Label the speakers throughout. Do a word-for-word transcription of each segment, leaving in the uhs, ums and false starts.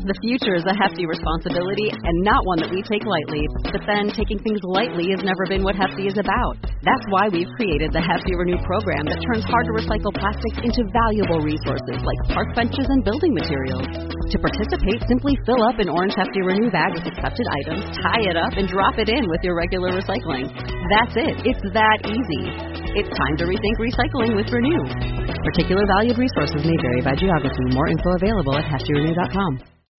Speaker 1: The future is a hefty responsibility and not one that we take lightly. But then taking things lightly has never been what Hefty is about. That's why we've created the Hefty Renew program that turns hard-to-recycle plastics into valuable resources like park benches and building materials. To participate, simply fill up an orange Hefty Renew bag with accepted items, tie it up, and drop it in with your regular recycling. That's it. It's that easy. It's time to rethink recycling with Renew. Particular valued resources may vary by geography. More info available at hefty renew dot com.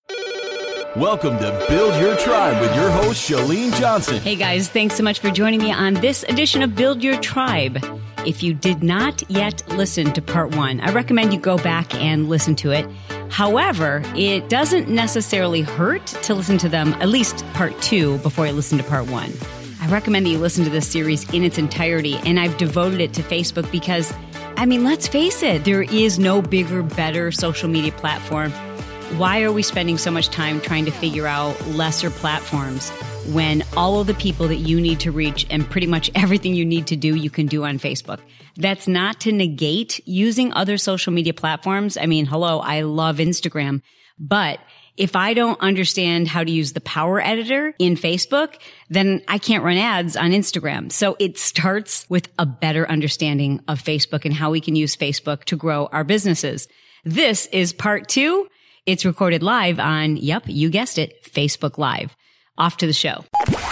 Speaker 2: Welcome to Build Your Tribe with your host, Chalene Johnson.
Speaker 3: Hey guys, thanks so much for joining me on this edition of Build Your Tribe. If you did not yet listen to part one, I recommend you go back and listen to it. However, it doesn't necessarily hurt to listen to them, at least part two, before you listen to part one. I recommend that you listen to this series in its entirety, and I've devoted it to Facebook because, I mean, let's face it, there is no bigger, better social media platform. Why are we spending so much time trying to figure out lesser platforms when all of the people that you need to reach and pretty much everything you need to do, you can do on Facebook? That's not to negate using other social media platforms. I mean, hello, I love Instagram, but if I don't understand how to use the power editor in Facebook, then I can't run ads on Instagram. So it starts with a better understanding of Facebook and how we can use Facebook to grow our businesses. This is part two. It's recorded live on, yep, you guessed it, Facebook Live. Off to the show.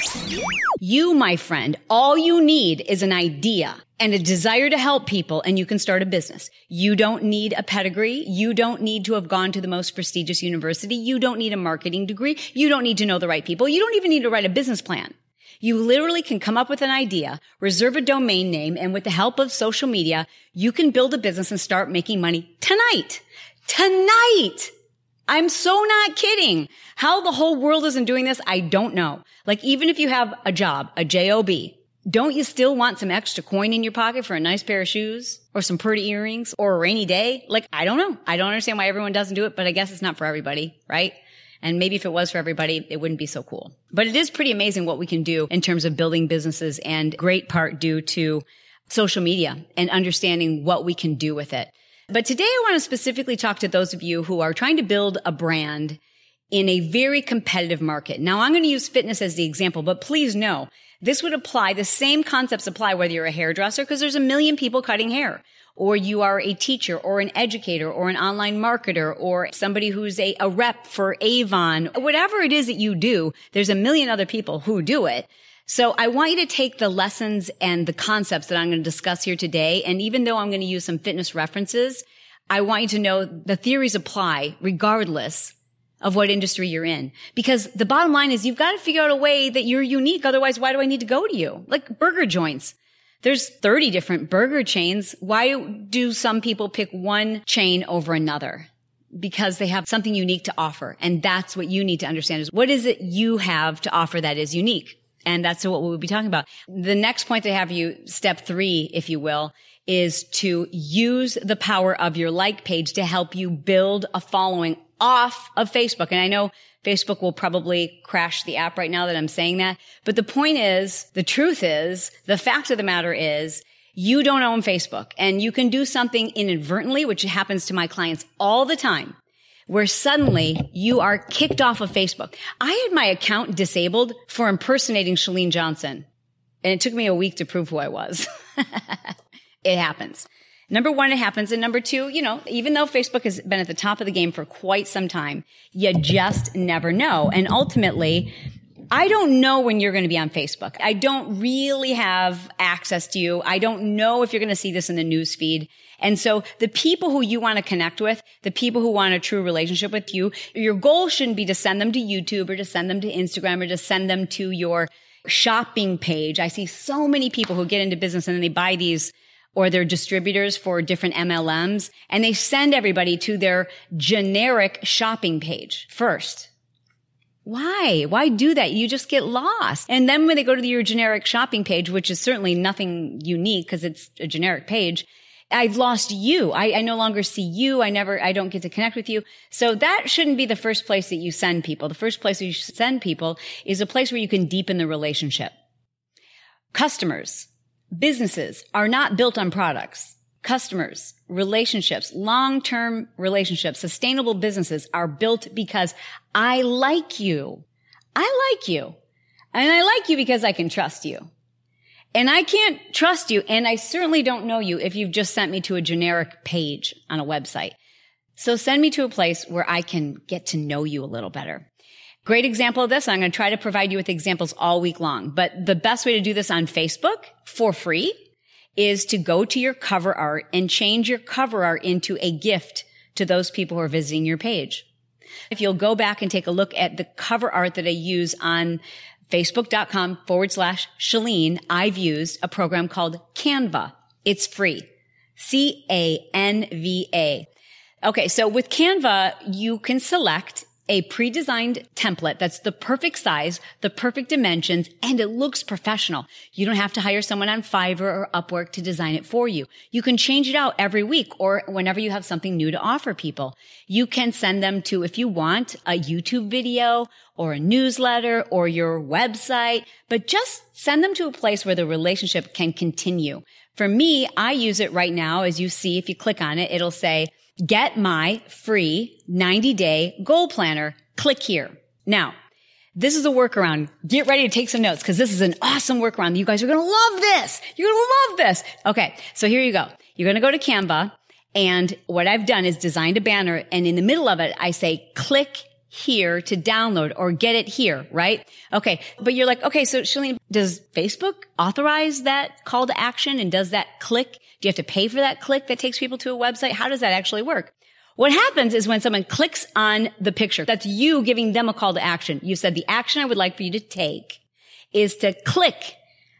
Speaker 3: You, my friend, all you need is an idea and a desire to help people, and you can start a business. You don't need a pedigree. You don't need to have gone to the most prestigious university. You don't need a marketing degree. You don't need to know the right people. You don't even need to write a business plan. You literally can come up with an idea, reserve a domain name, and with the help of social media, you can build a business and start making money tonight. Tonight! I'm so not kidding. How the whole world isn't doing this, I don't know. Like, even if you have a job, a job, don't you still want some extra coin in your pocket for a nice pair of shoes or some pretty earrings or a rainy day? Like, I don't know. I don't understand why everyone doesn't do it, but I guess it's not for everybody, right? And maybe if it was for everybody, it wouldn't be so cool. But it is pretty amazing what we can do in terms of building businesses, and great part due to social media and understanding what we can do with it. But today I want to specifically talk to those of you who are trying to build a brand in a very competitive market. Now, I'm going to use fitness as the example, but please know this would apply, the same concepts apply whether you're a hairdresser, because there's a million people cutting hair, or you are a teacher or an educator or an online marketer or somebody who's a, a rep for Avon. Whatever it is that you do, there's a million other people who do it. So I want you to take the lessons and the concepts that I'm going to discuss here today. And even though I'm going to use some fitness references, I want you to know the theories apply regardless of what industry you're in. Because the bottom line is you've got to figure out a way that you're unique. Otherwise, why do I need to go to you? Like burger joints. There's thirty different burger chains. Why do some people pick one chain over another? Because they have something unique to offer. And that's what you need to understand is what is it you have to offer that is unique? And that's what we'll be talking about. The next point that I have you, step three, if you will, is to use the power of your like page to help you build a following off of Facebook. And I know Facebook will probably crash the app right now that I'm saying that. But the point is, the truth is, the fact of the matter is, you don't own Facebook. And you can do something inadvertently, which happens to my clients all the time, where suddenly you are kicked off of Facebook. I had my account disabled for impersonating Chalene Johnson, and it took me a week to prove who I was. It happens. Number one, it happens. And number two, you know, even though Facebook has been at the top of the game for quite some time, you just never know. And ultimately, I don't know when you're going to be on Facebook. I don't really have access to you. I don't know if you're going to see this in the news feed. And so the people who you want to connect with, the people who want a true relationship with you, your goal shouldn't be to send them to YouTube or to send them to Instagram or to send them to your shopping page. I see so many people who get into business and then they buy these, or they're distributors for different M L Ms, and they send everybody to their generic shopping page first. Why? Why do that? You just get lost. And then when they go to your generic shopping page, which is certainly nothing unique because it's a generic page, I've lost you. I, I no longer see you. I never, I don't get to connect with you. So that shouldn't be the first place that you send people. The first place that you should send people is a place where you can deepen the relationship. Customers, businesses are not built on products. Customers, relationships, long-term relationships, sustainable businesses are built because I like you. I like you. And I like you because I can trust you. And I can't trust you, and I certainly don't know you if you've just sent me to a generic page on a website. So send me to a place where I can get to know you a little better. Great example of this. I'm going to try to provide you with examples all week long. But the best way to do this on Facebook for free is to go to your cover art and change your cover art into a gift to those people who are visiting your page. If you'll go back and take a look at the cover art that I use on Facebook.com forward slash Chalene, I've used a program called Canva. It's free. C A N V A. Okay, so with Canva, you can select a pre-designed template that's the perfect size, the perfect dimensions, and it looks professional. You don't have to hire someone on Fiverr or Upwork to design it for you. You can change it out every week or whenever you have something new to offer people. You can send them to, if you want, a YouTube video or a newsletter or your website, but just send them to a place where the relationship can continue. For me, I use it right now. As you see, if you click on it, it'll say, get my free ninety day goal planner. Click here. Now, this is a workaround. Get ready to take some notes because this is an awesome workaround. You guys are going to love this. You're going to love this. Okay. So here you go. You're going to go to Canva, and what I've done is designed a banner, and in the middle of it, I say, click here to download or get it here, right? Okay. But you're like, okay, so Chalene, does Facebook authorize that call to action? And does that click? Do you have to pay for that click that takes people to a website? How does that actually work? What happens is when someone clicks on the picture, that's you giving them a call to action. You said the action I would like for you to take is to click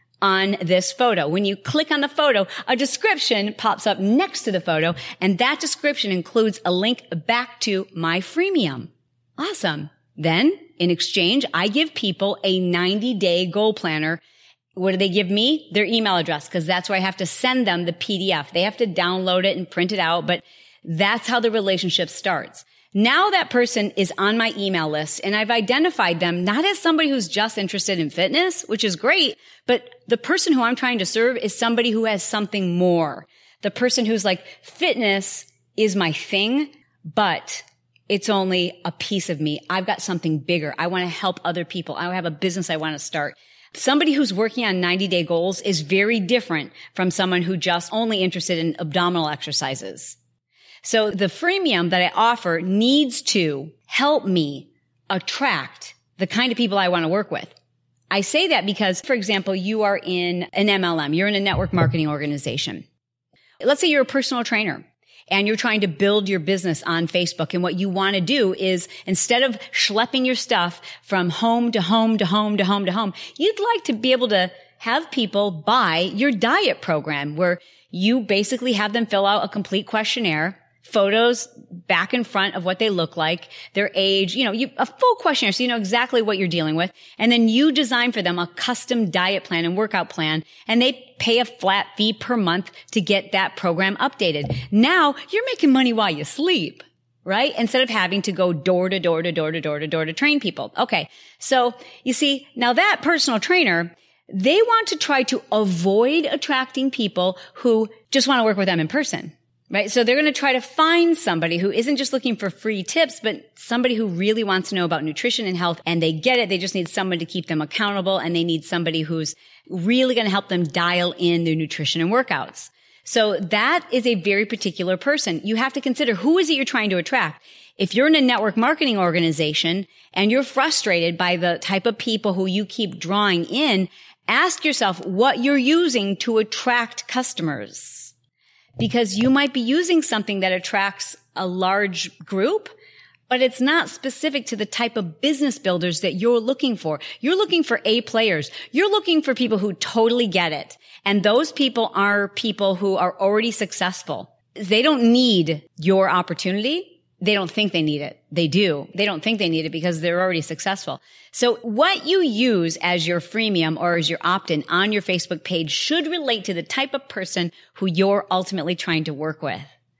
Speaker 3: on this photo. When you click on the photo, a description pops up next to the photo, and that description includes a link back to my freemium. Awesome. Then, in exchange, I give people a ninety day goal planner. What do they give me? Their email address, because that's where I have to send them the P D F. They have to download it and print it out, but that's how the relationship starts. Now that person is on my email list, and I've identified them not as somebody who's just interested in fitness, which is great, but the person who I'm trying to serve is somebody who has something more. The person who's like, fitness is my thing, but it's only a piece of me. I've got something bigger. I want to help other people. I have a business I want to start. Somebody who's working on ninety day goals is very different from someone who just only interested in abdominal exercises. So the freemium that I offer needs to help me attract the kind of people I want to work with. I say that because, for example, you are in an M L M. You're in a network marketing organization. Let's say you're a personal trainer, and you're trying to build your business on Facebook. And what you want to do is, instead of schlepping your stuff from home to home to home to home to home, you'd like to be able to have people buy your diet program, where you basically have them fill out a complete questionnaire, photos back and front of what they look like, their age, you know, you, a full questionnaire so you know exactly what you're dealing with. And then you design for them a custom diet plan and workout plan, and they pay a flat fee per month to get that program updated. Now you're making money while you sleep, right? Instead of having to go door to door to door to door to door to train people. Okay. So you see, now that personal trainer, they want to try to avoid attracting people who just want to work with them in person. Right? So they're going to try to find somebody who isn't just looking for free tips, but somebody who really wants to know about nutrition and health, and they get it. They just need someone to keep them accountable, and they need somebody who's really going to help them dial in their nutrition and workouts. So that is a very particular person. You have to consider, who is it you're trying to attract? If you're in a network marketing organization and you're frustrated by the type of people who you keep drawing in, ask yourself what you're using to attract customers. Because you might be using something that attracts a large group, but it's not specific to the type of business builders that you're looking for. You're looking for A players. You're looking for people who totally get it. And those people are people who are already successful. They don't need your opportunity. They don't think they need it. They do. They don't think they need it because they're already successful. So what you use as your freemium or as your opt-in on your Facebook page should relate to the type of person who you're ultimately trying to work with.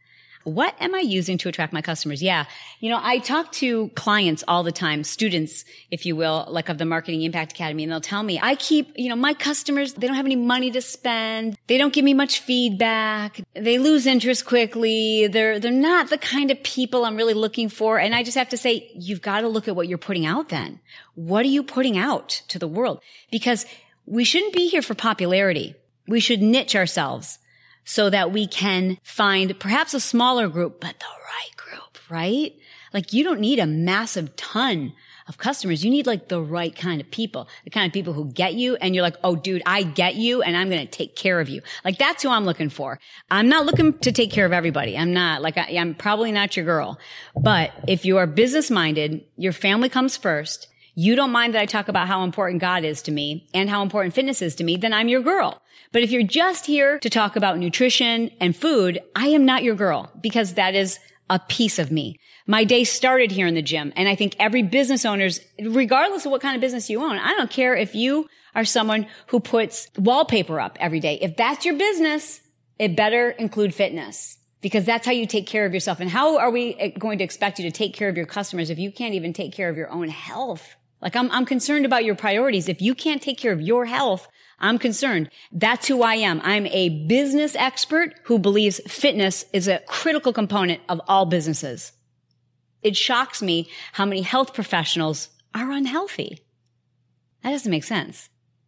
Speaker 3: What am I using to attract my customers? Yeah. You know, I talk to clients all the time, students, if you will, like of the Marketing Impact Academy, and they'll tell me, I keep, you know, my customers, they don't have any money to spend. They don't give me much feedback. They lose interest quickly. They're, they're not the kind of people I'm really looking for. And I just have to say, you've got to look at what you're putting out then. What are you putting out to the world? Because we shouldn't be here for popularity. We should niche ourselves so that we can find perhaps a smaller group, but the right group, right? Like you don't need a massive ton of customers. You need like the right kind of people, the kind of people who get you and you're like, oh dude, I get you and I'm going to take care of you. Like that's who I'm looking for. I'm not looking to take care of everybody. I'm not like, I, I'm probably not your girl, but if you are business minded, your family comes first. You don't mind that I talk about how important God is to me and how important fitness is to me, then I'm your girl. But if you're just here to talk about nutrition and food, I am not your girl because that is a piece of me. My day started here in the gym. And I think every business owner's, regardless of what kind of business you own, I don't care if you are someone who puts wallpaper up every day. If that's your business, it better include fitness because that's how you take care of yourself. And how are we going to expect you to take care of your customers if you can't even take care of your own health? Like I'm, I'm concerned about your priorities. If you can't take care of your health, I'm concerned. That's who I am. I'm a business expert who believes fitness is a critical component of all businesses. It shocks me how many health professionals are unhealthy. That doesn't make sense.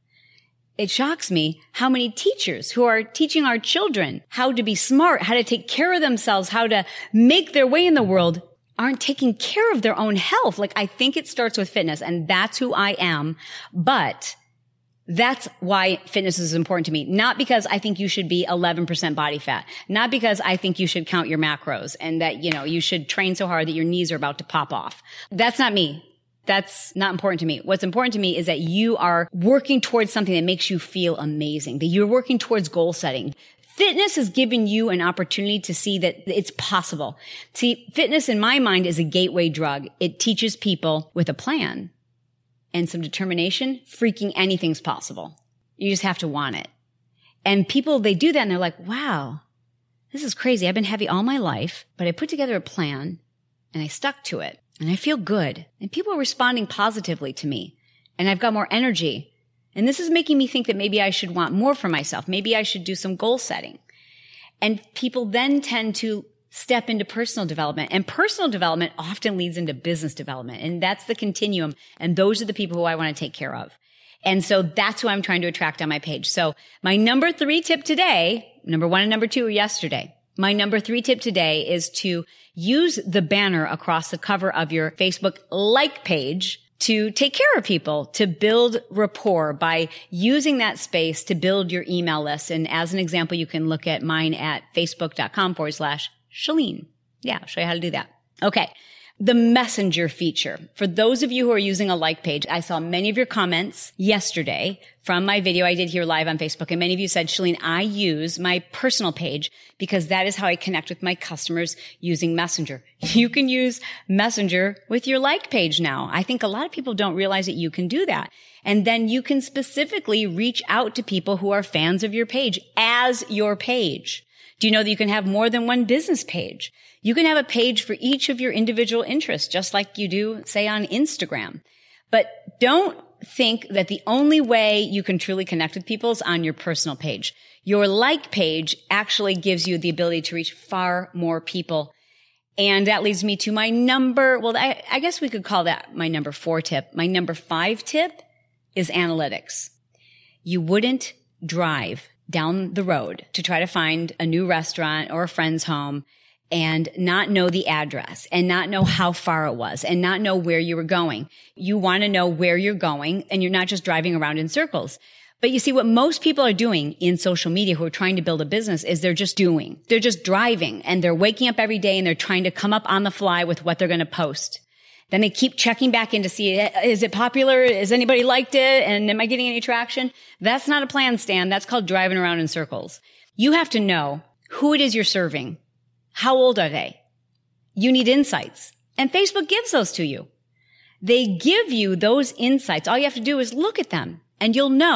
Speaker 3: It shocks me how many teachers who are teaching our children how to be smart, how to take care of themselves, how to make their way in the world aren't taking care of their own health. Like I think it starts with fitness and that's who I am. But that's why fitness is important to me. Not because I think you should be eleven percent body fat. Not because I think you should count your macros and that, you know, you should train so hard that your knees are about to pop off. That's not me. That's not important to me. What's important to me is that you are working towards something that makes you feel amazing, that you're working towards goal setting. Fitness has given you an opportunity to see that it's possible. See, fitness in my mind is a gateway drug. It teaches people with a plan and some determination, freaking anything's possible. You just have to want it. And people, they do that and they're like, wow, this is crazy. I've been heavy all my life, but I put together a plan and I stuck to it and I feel good. And people are responding positively to me and I've got more energy. And this is making me think that maybe I should want more for myself. Maybe I should do some goal setting. And people then tend to step into personal development. And personal development often leads into business development. And that's the continuum. And those are the people who I want to take care of. And so that's who I'm trying to attract on my page. So my number three tip today, number one and number two were yesterday. My number three tip today is to use the banner across the cover of your Facebook like page to take care of people, to build rapport by using that space to build your email list. And as an example, you can look at mine at facebook.com forward slash Chalene. Yeah, I'll show you how to do that. Okay. The messenger feature. For those of you who are using a like page, I saw many of your comments yesterday from my video I did here live on Facebook. And many of you said, Chalene, I use my personal page because that is how I connect with my customers using Messenger. You can use Messenger with your like page now. I think a lot of people don't realize that you can do that. And then you can specifically reach out to people who are fans of your page as your page. Do you know that you can have more than one business page? You can have a page for each of your individual interests, just like you do, say, on Instagram. But don't think that the only way you can truly connect with people is on your personal page. Your like page actually gives you the ability to reach far more people. And that leads me to my number, well, I, I guess we could call that my number four tip. My number five tip is analytics. You wouldn't drive down the road to try to find a new restaurant or a friend's home and not know the address and not know how far it was and not know where you were going. You want to know where you're going and you're not just driving around in circles. But you see, what most people are doing in social media who are trying to build a business is they're just doing. They're just driving and they're waking up every day and they're trying to come up on the fly with what they're going to post. Then they keep checking back in to see, is it popular? Has anybody liked it? And am I getting any traction? That's not a plan, Stan. That's called driving around in circles. You have to know who it is you're serving. How old are they? You need insights. And Facebook gives those to you. They give you those insights. All you have to do is look at them and you'll know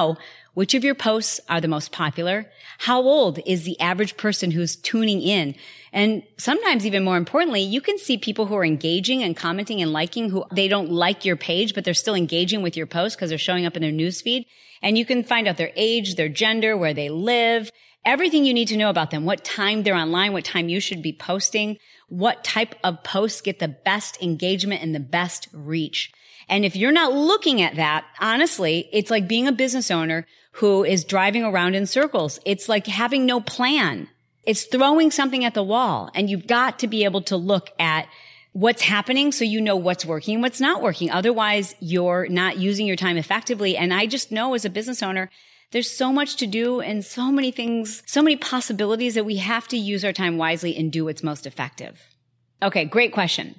Speaker 3: Which of your posts are the most popular? How old is the average person who's tuning in? And sometimes even more importantly, you can see people who are engaging and commenting and liking who they don't like your page, but they're still engaging with your post because they're showing up in their newsfeed. And you can find out their age, their gender, where they live, everything you need to know about them, what time they're online, what time you should be posting, what type of posts get the best engagement and the best reach. And if you're not looking at that, honestly, it's like being a business owner who is driving around in circles. It's like having no plan. It's throwing something at the wall. And you've got to be able to look at what's happening so you know what's working and what's not working. Otherwise, you're not using your time effectively. And I just know as a business owner, there's so much to do and so many things, so many possibilities that we have to use our time wisely and do what's most effective. Okay, great question.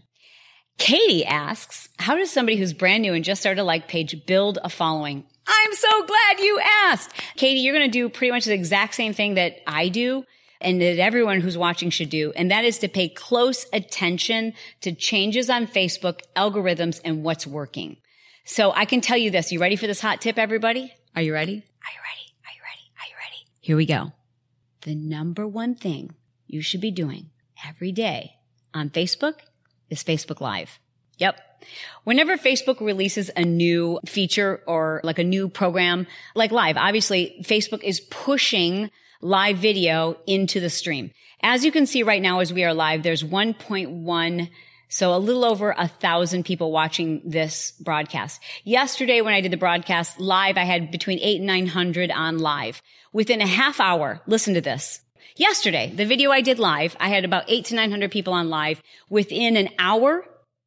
Speaker 3: Katie asks, how does somebody who's brand new and just started a like page build a following? I'm so glad you asked. Katie, you're going to do pretty much the exact same thing that I do and that everyone who's watching should do. And that is to pay close attention to changes on Facebook, algorithms, and what's working. So I can tell you this. You ready for this hot tip, everybody? Are you ready? Are you ready? Are you ready? Are you ready? Here we go. The number one thing you should be doing every day on Facebook is Facebook Live. Yep. Whenever Facebook releases a new feature or like a new program, like Live, obviously Facebook is pushing live video into the stream. As you can see right now as we are live, there's one point one, so a little over a thousand people watching this broadcast. Yesterday when I did the broadcast live, I had between eight and nine hundred on live. Within a half hour, listen to this. Yesterday, the video I did live, I had about eight to nine hundred people on live. Within an hour,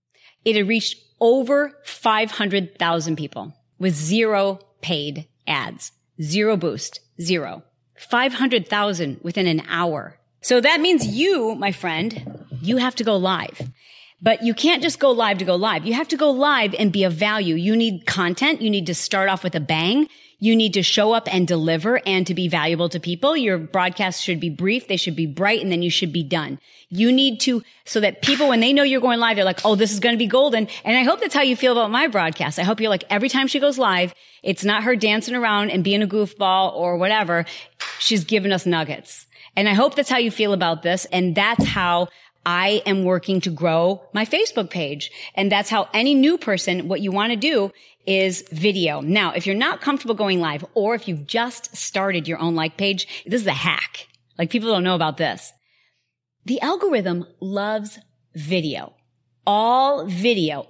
Speaker 3: it had reached over five hundred thousand people with zero paid ads, zero boost, zero. five hundred thousand within an hour. So that means you, my friend, you have to go live. But you can't just go live to go live. You have to go live and be of value. You need content. You need to start off with a bang. You need to show up and deliver and to be valuable to people. Your broadcasts should be brief. They should be bright, and then you should be done. You need to, so that people, when they know you're going live, they're like, oh, this is going to be golden. And I hope that's how you feel about my broadcast. I hope you're like, every time she goes live, it's not her dancing around and being a goofball or whatever. She's giving us nuggets. And I hope that's how you feel about this. And that's how I am working to grow my Facebook page. And that's how any new person, what you want to do is video. Now, if you're not comfortable going live, or if you've just started your own like page, this is a hack. Like, people don't know about this. The algorithm loves video. All video,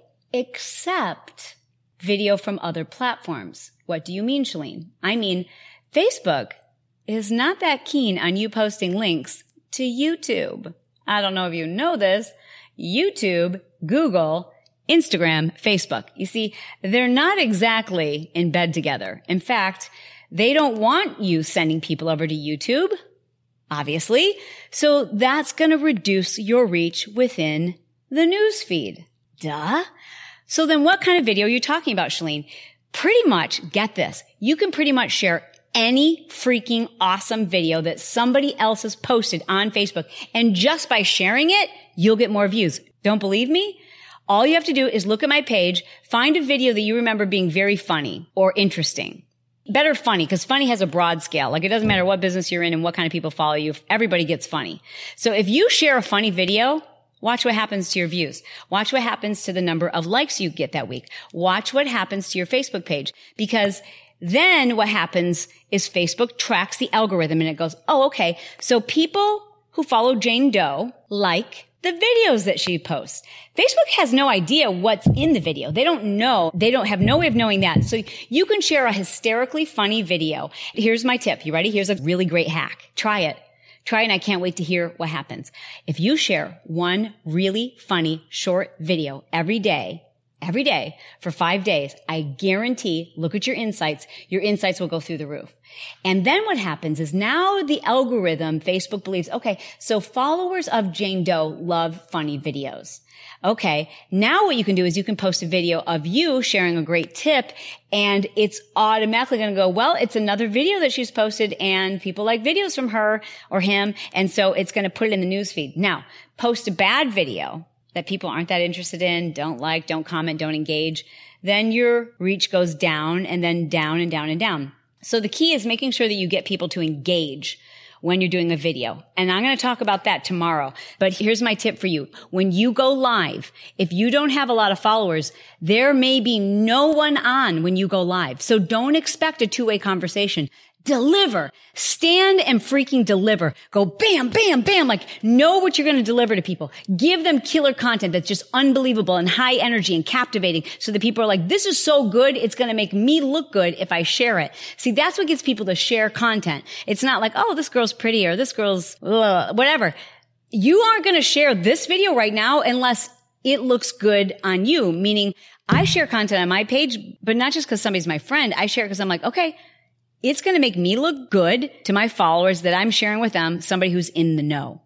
Speaker 3: except video from other platforms. What do you mean, Chalene? I mean, Facebook is not that keen on you posting links to YouTube. I don't know if you know this. YouTube, Google, Instagram, Facebook. You see, they're not exactly in bed together. In fact, they don't want you sending people over to YouTube, obviously. So that's going to reduce your reach within the news feed. Duh. So then what kind of video are you talking about, Chalene? Pretty much, get this, you can pretty much share any freaking awesome video that somebody else has posted on Facebook. And just by sharing it, you'll get more views. Don't believe me? All you have to do is look at my page, find a video that you remember being very funny or interesting. Better funny, because funny has a broad scale. Like, it doesn't matter what business you're in and what kind of people follow you. Everybody gets funny. So if you share a funny video, watch what happens to your views. Watch what happens to the number of likes you get that week. Watch what happens to your Facebook page, because then what happens is Facebook tracks the algorithm and it goes, oh, okay, so people who follow Jane Doe like the videos that she posts. Facebook has no idea what's in the video. They don't know. They don't have no way of knowing that. So you can share a hysterically funny video. Here's my tip. You ready? Here's a really great hack. Try it. Try it, and I can't wait to hear what happens. If you share one really funny short video every day, every day for five days, I guarantee, look at your insights, your insights will go through the roof. And then what happens is now the algorithm, Facebook believes, okay, so followers of Jane Doe love funny videos. Okay, now what you can do is you can post a video of you sharing a great tip, and it's automatically going to go, well, it's another video that she's posted and people like videos from her or him. And so it's going to put it in the newsfeed. Now, post a bad video that people aren't that interested in, don't like, don't comment, don't engage, then your reach goes down and then down and down and down. So the key is making sure that you get people to engage when you're doing a video. And I'm going to talk about that tomorrow. But here's my tip for you. When you go live, if you don't have a lot of followers, there may be no one on when you go live. So don't expect a two-way conversation. Deliver. Stand and freaking deliver. Go bam, bam, bam. Like, know what you're going to deliver to people. Give them killer content that's just unbelievable and high energy and captivating so that people are like, this is so good. It's going to make me look good if I share it. See, that's what gets people to share content. It's not like, oh, this girl's pretty or this girl's ugh, whatever. You aren't going to share this video right now unless it looks good on you. Meaning, I share content on my page, but not just because somebody's my friend. I share it because I'm like, okay, it's going to make me look good to my followers that I'm sharing with them, somebody who's in the know.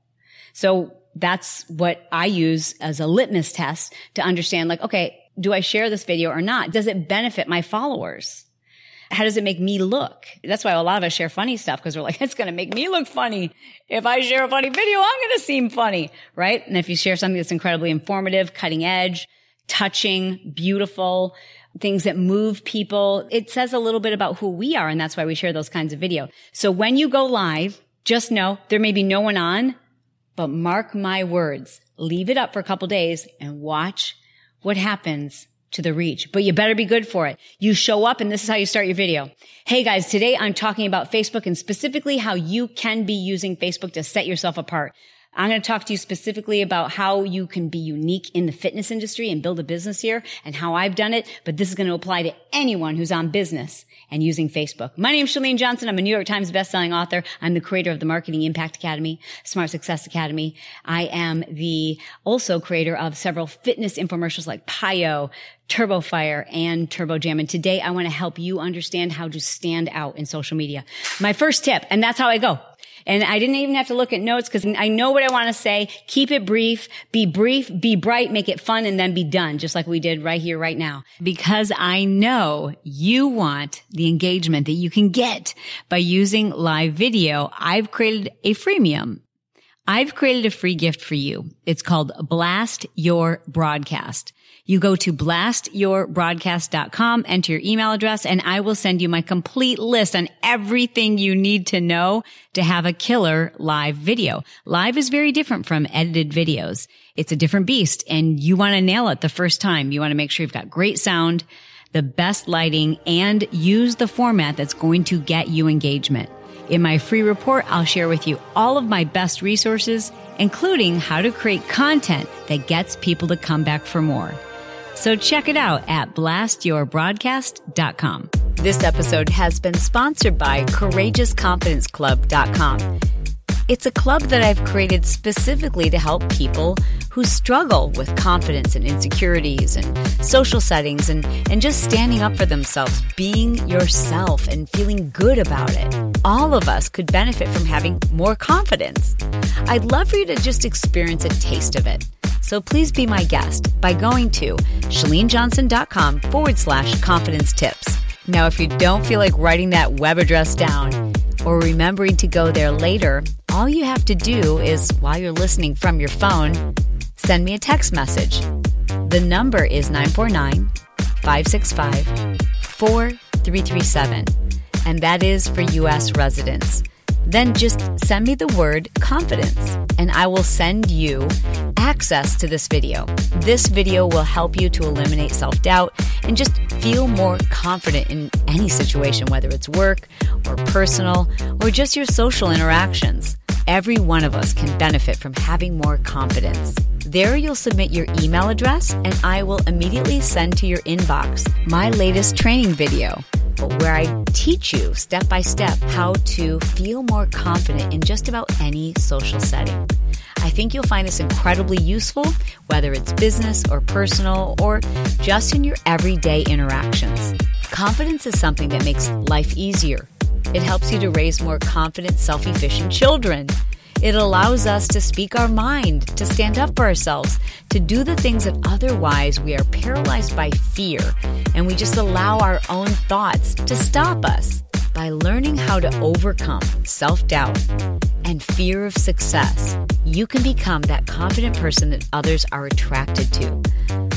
Speaker 3: So that's what I use as a litmus test to understand, like, okay, do I share this video or not? Does it benefit my followers? How does it make me look? That's why a lot of us share funny stuff, because we're like, it's going to make me look funny. If I share a funny video, I'm going to seem funny, right? And if you share something that's incredibly informative, cutting edge, touching, beautiful, things that move people, it says a little bit about who we are, and that's why we share those kinds of video. So when you go live, just know there may be no one on, but mark my words, leave it up for a couple days and watch what happens to the reach. But you better be good for it. You show up, and this is how you start your video. Hey guys, today I'm talking about Facebook and specifically how you can be using Facebook to set yourself apart. I'm going to talk to you specifically about how you can be unique in the fitness industry and build a business here and how I've done it. But this is going to apply to anyone who's on business and using Facebook. My name is Chalene Johnson. I'm a New York Times bestselling author. I'm the creator of the Marketing Impact Academy, Smart Success Academy. I am the also creator of several fitness infomercials like Pio, TurboFire, and TurboJam. And today I want to help you understand how to stand out in social media. My first tip, and that's how I go. And I didn't even have to look at notes because I know what I want to say. Keep it brief, be brief, be bright, make it fun, and then be done, just like we did right here, right now. Because I know you want the engagement that you can get by using live video, I've created a freemium. I've created a free gift for you. It's called Blast Your Broadcast. You go to blast your broadcast dot com, enter your email address, and I will send you my complete list on everything you need to know to have a killer live video. Live is very different from edited videos. It's a different beast, and you want to nail it the first time. You want to make sure you've got great sound, the best lighting, and use the format that's going to get you engagement. In my free report, I'll share with you all of my best resources, including how to create content that gets people to come back for more. So check it out at blast your broadcast dot com. This episode has been sponsored by courageous confidence club dot com. It's a club that I've created specifically to help people who struggle with confidence and insecurities and social settings and, and just standing up for themselves, being yourself and feeling good about it. All of us could benefit from having more confidence. I'd love for you to just experience a taste of it. So please be my guest by going to chalenejohnson.com forward slash confidence tips. Now, if you don't feel like writing that web address down or remembering to go there later, all you have to do is, while you're listening from your phone, send me a text message. The number is nine four nine, five six five, four three three seven, and that is for U S residents. Then just send me the word confidence, and I will send you access to this video. This video will help you to eliminate self-doubt and just feel more confident in any situation, whether it's work or personal or just your social interactions. Every one of us can benefit from having more confidence. There you'll submit your email address, and I will immediately send to your inbox my latest training video, where I teach you step by step how to feel more confident in just about any social setting. I think you'll find this incredibly useful, whether it's business or personal or just in your everyday interactions. Confidence is something that makes life easier. It helps you to raise more confident, self-efficient children. It allows us to speak our mind, to stand up for ourselves, to do the things that otherwise we are paralyzed by fear, and we just allow our own thoughts to stop us. By learning how to overcome self-doubt and fear of success, you can become that confident person that others are attracted to.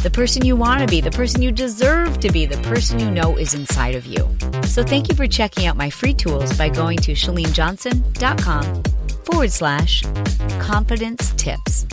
Speaker 3: the person you want to be, the person you deserve to be, the person you know is inside of you. So thank you for checking out my free tools by going to ChaleneJohnson.com forward slash confidence tips.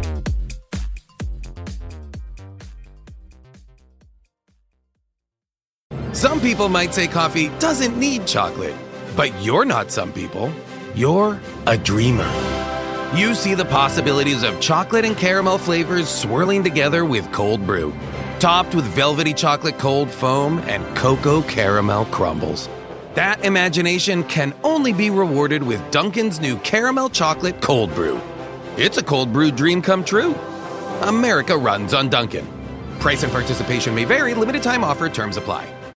Speaker 4: Some people might say coffee doesn't need chocolate, but you're not some people. You're a dreamer. You see the possibilities of chocolate and caramel flavors swirling together with cold brew, topped with velvety chocolate cold foam and cocoa caramel crumbles. That imagination can only be rewarded with Dunkin's new caramel chocolate cold brew. It's a cold brew dream come true. America runs on Dunkin'. Price and participation may vary. Limited time offer. Terms apply.